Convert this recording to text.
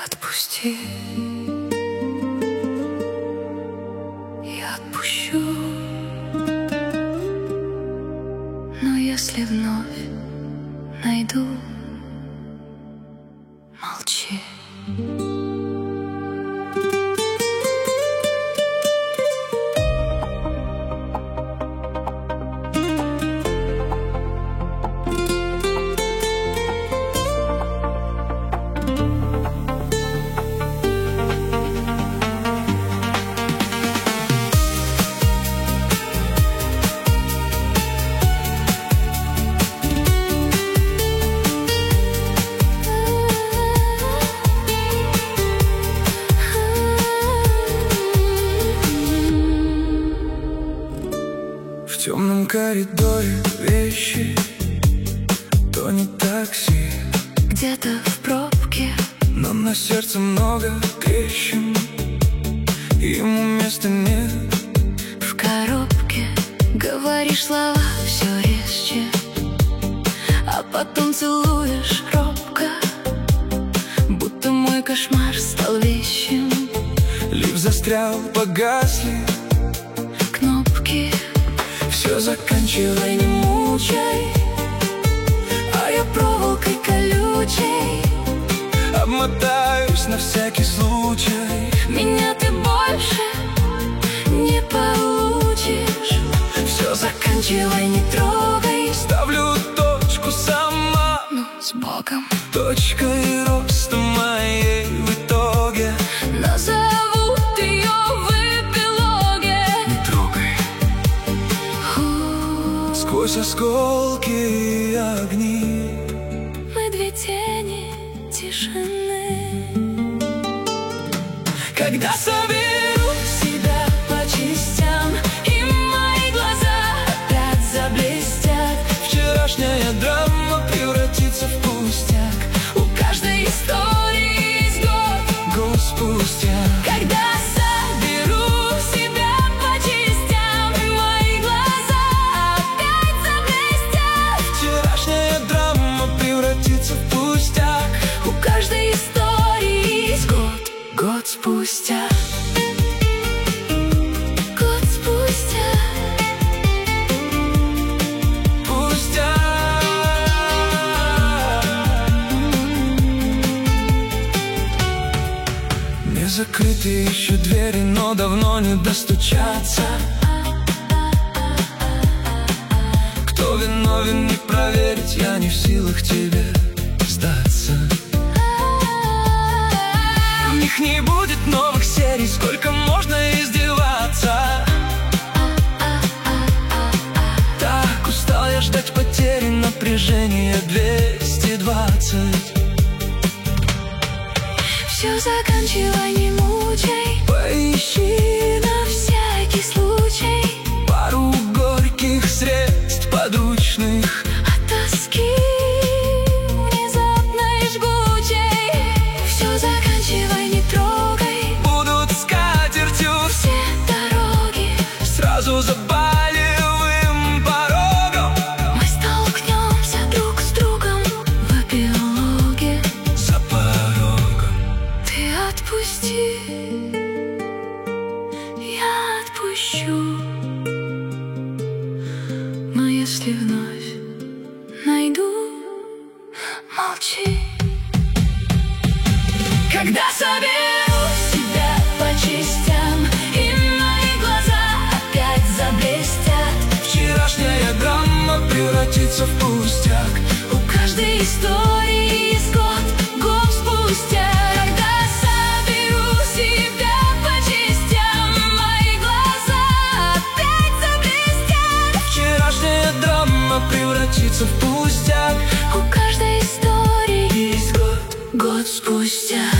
Отпусти, я отпущу. Но если вновь найду, молчи. В темном коридоре вещи, то не такси, где-то в пробке, но на сердце много трещин, ему места нет. в коробке говоришь слова все резче, а потом целуешь робко, будто мой кошмар стал вещим. Лифт застрял, погасли Кнопки, все заканчивай, не мучай, а я проволокой колючей обмотаюсь на всякий случай. меня ты больше не получишь. Все Заканчивай, не трогай, ставлю точку сама, ну, с Богом. точкой роста моей в итоге. Назовут ее в эпилоге. Не трогай. Сквозь осколки и огни Мы две тени тишины. когда соберу Себя по частям, и мои глаза опять заблестят. вчерашняя драма превратится в пустяк. У каждой истории есть Год спустя когда соберу себя по частям, и мои глаза опять заблестят. вчерашняя драма превратится в пустяк. У каждой истории есть год спустя. Год спустя. Пустяк. Не закрыты еще двери, но давно не достучаться. Кто виновен, не проверить, я не в силах тебе сдаться. В них не будет новых серий, сколько можно издеваться. Так устал я ждать потери, напряжение 220. Все заканчивай, не мучай, Поищи на всякий случай пару горьких средств подручных. от тоски внезапной жгучей. Все заканчивай, не трогай, Будут скатертью все дороги. сразу за болевым порогом. Мы столкнемся друг с другом в эпилоге. За порогом. Ты отпусти, я отпущу. Но если вновь найду, молчи. Когда соберу себя по частям, и мои глаза опять заблестят. Вчерашняя драма превратится в пустяк. У каждой истории есть год спустя. Когда соберу себя по частям, мои глаза опять заблестят. Вчерашняя драма превратится в пустяк. У каждой истории Есть год спустя.